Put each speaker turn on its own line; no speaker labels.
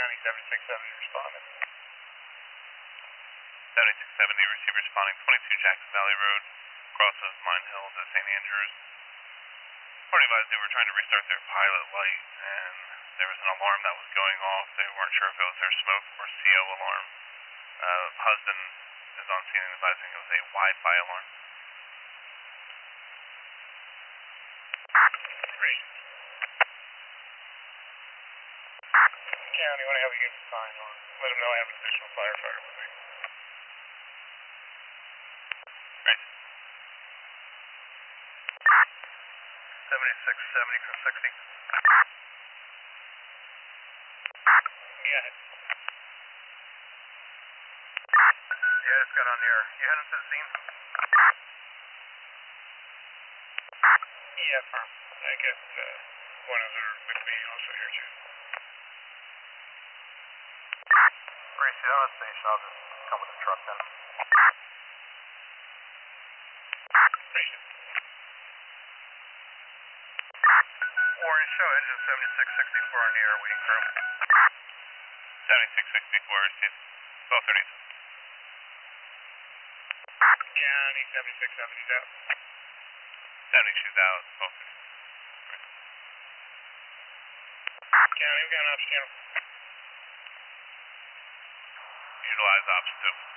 County 7670 responding.
7670, receiver responding, 22 Jackson Valley Road, crosses Mine Hill to St. Andrews. Party advised they were trying to restart their pilot light, and there was an alarm that was going off. They weren't sure if it was their smoke or CO alarm. Husband is on scene and advising it was a Wi-Fi alarm.
Great. County, when I have a unit sign on, let them know I have an additional firefighter with me.
Right.
7670 from 60. Yeah. Yeah, it's got on the air. You heading to the scene? Yeah, firm. I get one other with me also here too. Gracie, that was station. I'll just come with the truck then. Station. Warren, show engine 7664 on the air, waiting crew.
7664, received. 1230.
County 7670's out.
70, she's out. 1230.
County, we got an ops channel.
Utilize option 2.